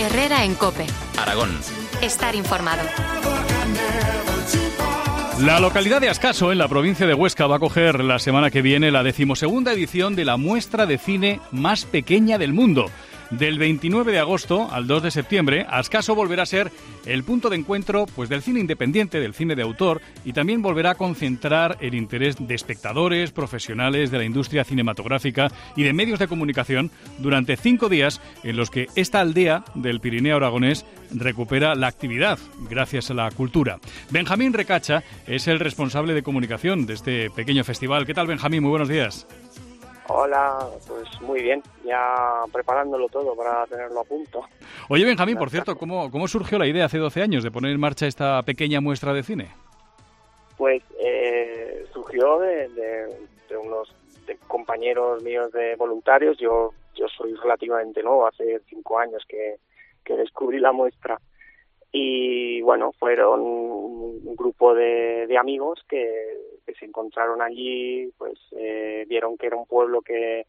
Herrera en COPE. Aragón. Estar informado. La localidad de Ascaso, en la provincia de Huesca, va a acoger la semana que viene la 12ª edición de la muestra de cine más pequeña del mundo. Del 29 de agosto al 2 de septiembre, Ascaso volverá a ser el punto de encuentro del cine independiente, del cine de autor, y también volverá a concentrar el interés de espectadores, profesionales de la industria cinematográfica y de medios de comunicación durante 5 días en los que esta aldea del Pirineo aragonés recupera la actividad gracias a la cultura. Benjamín Recacha es el responsable de comunicación de este pequeño festival. ¿Qué tal, Benjamín? Muy buenos días. Hola, pues muy bien, ya preparándolo todo para tenerlo a punto. Oye, Benjamín, por cierto, ¿cómo surgió la idea hace 12 años de poner en marcha esta pequeña muestra de cine? Pues surgió de unos compañeros míos de voluntarios. Yo soy relativamente nuevo, hace 5 años que descubrí la muestra. Y bueno, fueron un grupo de amigos que se encontraron allí, pues vieron que era un pueblo que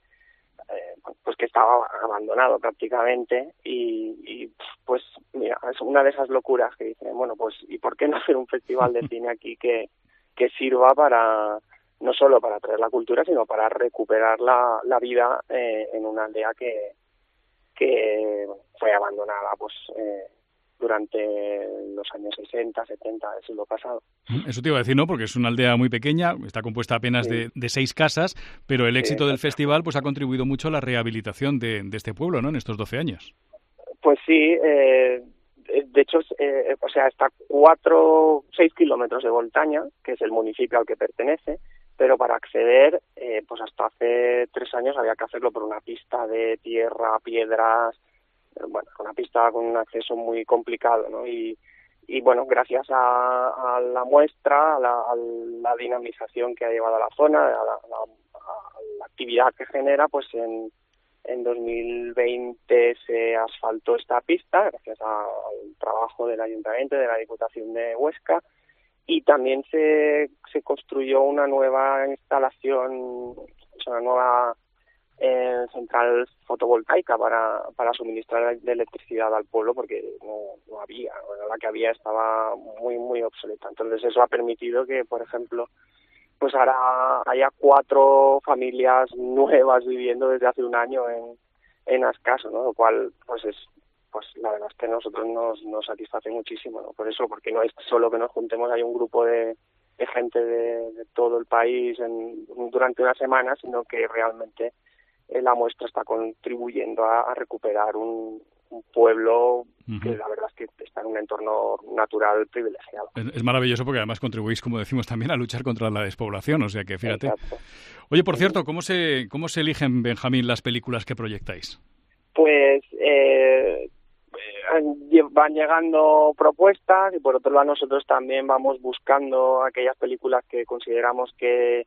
estaba abandonado prácticamente y pues mira, es una de esas locuras que dicen, bueno, pues ¿y por qué no hacer un festival de cine aquí que sirva para no solo para traer la cultura, sino para recuperar la vida en una aldea que fue abandonada durante los años 60, 70 del siglo pasado. Eso te iba a decir, ¿no? Porque es una aldea muy pequeña, está compuesta apenas de 6 casas, pero el éxito del festival ha contribuido mucho a la rehabilitación de este pueblo, ¿no? En estos 12 años. Pues sí, de hecho, está 6 kilómetros de Voltaña, que es el municipio al que pertenece, pero para acceder, pues hasta hace 3 años había que hacerlo por una pista de tierra, piedras, bueno, una pista con un acceso muy complicado, ¿no? Y bueno, gracias a la muestra, a la dinamización que ha llevado a la zona, a la actividad que genera, pues en 2020 se asfaltó esta pista, gracias al trabajo del Ayuntamiento y de la Diputación de Huesca, y también se construyó una nueva instalación, una nueva central fotovoltaica para suministrar de electricidad al pueblo, porque no había, la que había estaba muy muy obsoleta. Entonces eso ha permitido que, por ejemplo, pues ahora haya 4 familias nuevas viviendo desde hace un año en Ascaso, ¿no? Lo cual pues la verdad es que a nosotros nos satisface muchísimo, ¿no? Por eso, porque no es solo que nos juntemos, hay un grupo de gente de todo el país durante una semana, sino que realmente la muestra está contribuyendo a recuperar un pueblo que la verdad es que está en un entorno natural privilegiado. Es maravilloso porque además contribuís, como decimos, también a luchar contra la despoblación, o sea que fíjate. Exacto. Oye, por cierto, ¿cómo se eligen, Benjamín, las películas que proyectáis? Pues van llegando propuestas y por otro lado nosotros también vamos buscando aquellas películas que consideramos que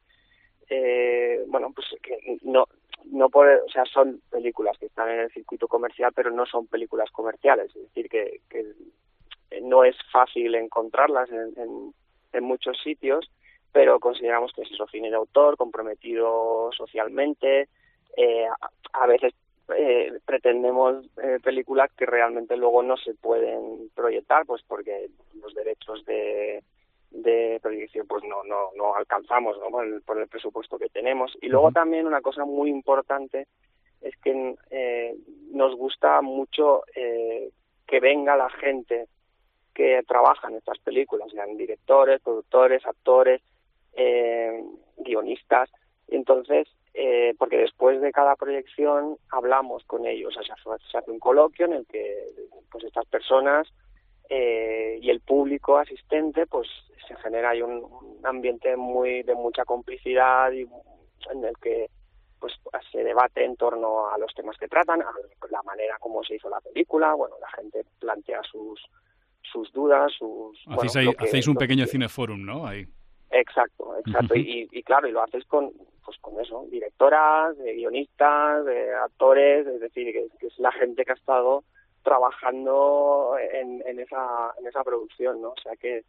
son películas que están en el circuito comercial, pero no son películas comerciales, es decir, que no es fácil encontrarlas en muchos sitios, pero consideramos que es eso, cine de autor, comprometido socialmente. A veces pretendemos películas que realmente luego no se pueden proyectar, pues porque los derechos de proyección pues no alcanzamos, ¿no? por el presupuesto que tenemos. Y luego también una cosa muy importante es que nos gusta mucho que venga la gente que trabaja en estas películas, sean directores, productores, actores, guionistas. Y entonces, porque después de cada proyección hablamos con ellos, o sea, se hace un coloquio en el que pues estas personas y el público asistente, pues se genera ahí un ambiente de mucha complicidad y en el que pues se debate en torno a los temas que tratan, a la manera como se hizo la película. Bueno, la gente plantea sus dudas, hacéis un pequeño cineforum, ¿no? Ahí. Exacto. Y claro, y lo haces con eso, directoras, guionistas, actores, es decir, que es la gente que ha estado trabajando en esa producción, ¿no? O sea que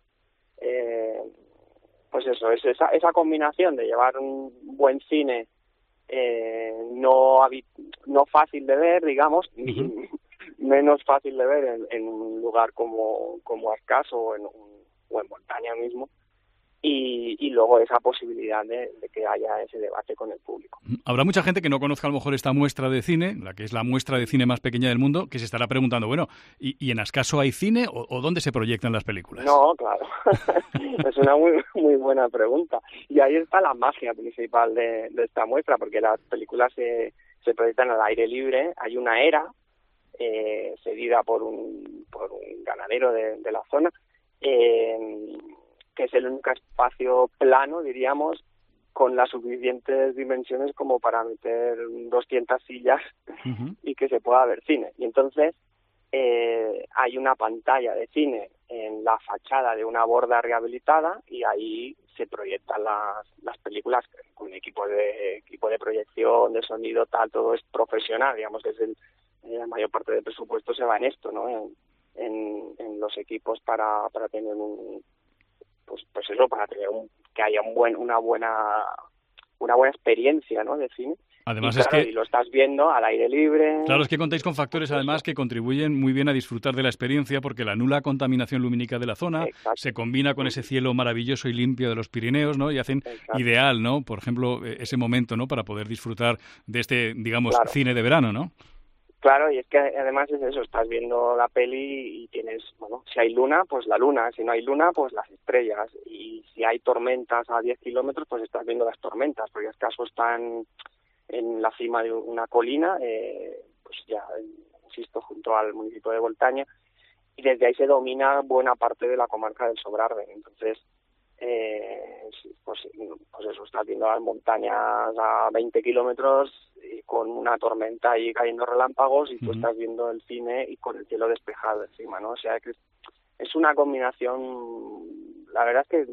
pues eso, es esa combinación de llevar un buen cine no fácil de ver, digamos, menos fácil de ver en un lugar como Ascaso o en montaña mismo. Y luego esa posibilidad de que haya ese debate con el público. Habrá mucha gente que no conozca a lo mejor esta muestra de cine, la que es la muestra de cine más pequeña del mundo, que se estará preguntando, bueno, ¿y en Ascaso hay cine o dónde se proyectan las películas? No, claro, es una muy muy buena pregunta. Y ahí está la magia principal de esta muestra, porque las películas se proyectan al aire libre. Hay una era cedida por un ganadero de la zona, que es el único espacio plano, diríamos, con las suficientes dimensiones como para meter 200 sillas y que se pueda ver cine. Y entonces hay una pantalla de cine en la fachada de una borda rehabilitada y ahí se proyectan las películas con equipo de proyección, de sonido, tal, todo es profesional, digamos que la mayor parte del presupuesto se va en esto, ¿no? En los equipos para tener pues eso, para tener que haya una buena experiencia, ¿no?, de cine. Además y, claro, es que... y lo estás viendo al aire libre. Claro, es que contáis con factores además que contribuyen muy bien a disfrutar de la experiencia, porque la nula contaminación lumínica de la zona se combina con ese cielo maravilloso y limpio de los Pirineos, ¿no? Y hacen ideal, ¿no?, por ejemplo, ese momento, ¿no?, para poder disfrutar de este, digamos, cine de verano, ¿no? Claro, y es que además es eso, estás viendo la peli y tienes, bueno, si hay luna, pues la luna, si no hay luna, pues las estrellas, y si hay tormentas a 10 kilómetros, pues estás viendo las tormentas, porque Ascaso están en la cima de una colina, pues ya, insisto, junto al municipio de Voltaña, y desde ahí se domina buena parte de la comarca del Sobrarbe. Entonces, pues eso, estás viendo las montañas a 20 kilómetros y con una tormenta ahí cayendo relámpagos y tú estás viendo el cine y con el cielo despejado encima, ¿no? O sea que es una combinación, la verdad es que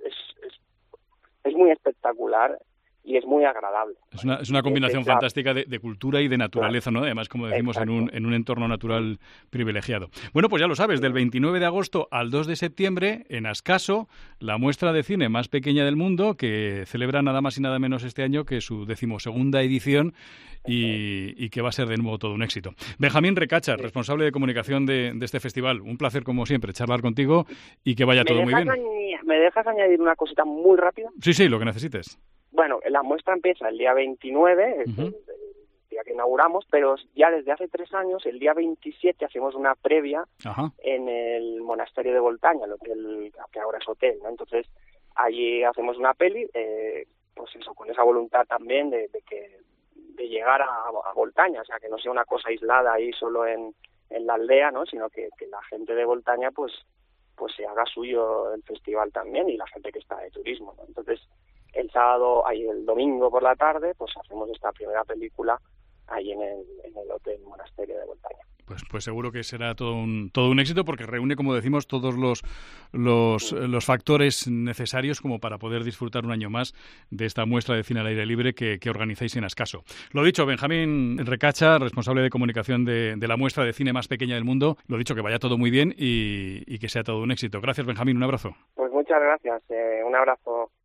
es muy espectacular y es muy agradable. Es una combinación fantástica de cultura y de naturaleza, ¿no? Además, como decimos, en un entorno natural privilegiado. Bueno, pues ya lo sabes, del 29 de agosto al 2 de septiembre, en Ascaso, la muestra de cine más pequeña del mundo, que celebra nada más y nada menos este año que su 12ª edición y que va a ser de nuevo todo un éxito. Benjamín Recachar, responsable de comunicación de este festival. Un placer, como siempre, charlar contigo y que vaya todo muy bien. ¿Me dejas añadir una cosita muy rápida? Sí, lo que necesites. Bueno, la muestra empieza el día 29, el día que inauguramos, pero ya desde hace 3 años, el día 27, hacemos una previa en el monasterio de Voltaña, el hotel que ahora es hotel, ¿no? Entonces, allí hacemos una peli, pues eso, con esa voluntad también de llegar a Voltaña, o sea, que no sea una cosa aislada ahí solo en la aldea, ¿no? Sino que la gente de Voltaña, pues se haga suyo el festival también y la gente que está de turismo, ¿no? Entonces, el domingo por la tarde, pues hacemos esta primera película ahí en el Hotel Monasterio de Voltaña. Pues seguro que será todo un éxito, porque reúne, como decimos, todos los factores necesarios como para poder disfrutar un año más de esta muestra de cine al aire libre que organizáis en Ascaso. Lo dicho, Benjamín Recachar, responsable de comunicación de la muestra de cine más pequeña del mundo. Lo dicho, que vaya todo muy bien y que sea todo un éxito. Gracias, Benjamín, un abrazo. Pues muchas gracias, un abrazo.